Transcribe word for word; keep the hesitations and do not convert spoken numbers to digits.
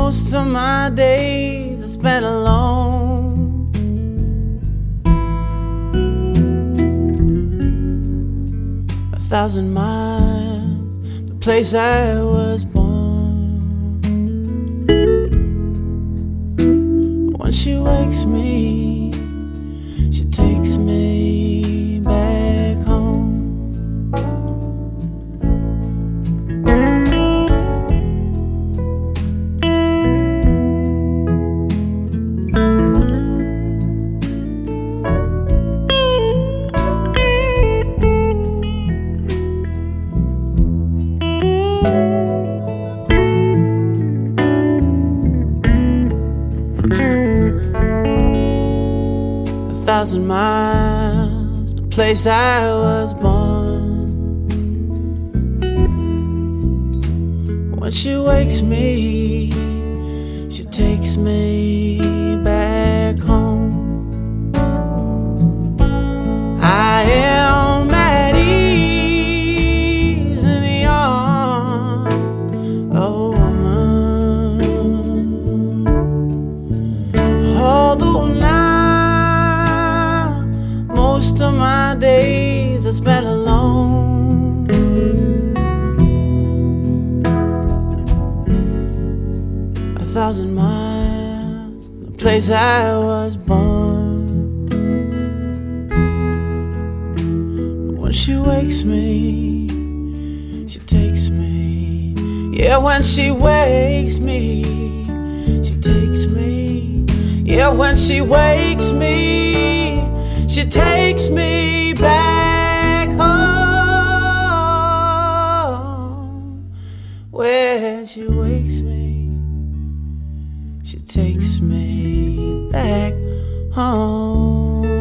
Most of my days I spent alone. A thousand miles, the place I was born. When she wakes me, she takes me back home. A thousand miles, the place I was born. When she wakes me, she takes me back home. I am at ease in the arms of a woman. Although now most of my days I spent alone. A thousand miles, the place I was born. But when she wakes me, she takes me. Yeah, when she wakes me, she takes me. Yeah, when she wakes me, she takes me back home. When she wakes me, she takes me back home.